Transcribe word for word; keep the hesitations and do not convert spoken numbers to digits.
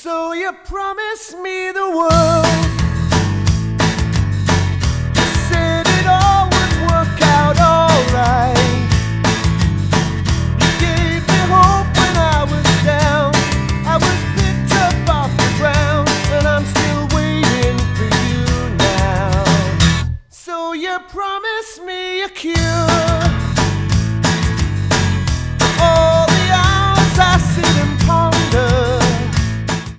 So you promised me the world. You said it all would work out alright. You gave me hope when I was down. I was picked up off the ground, and I'm still waiting for you now. So you promised me a cure.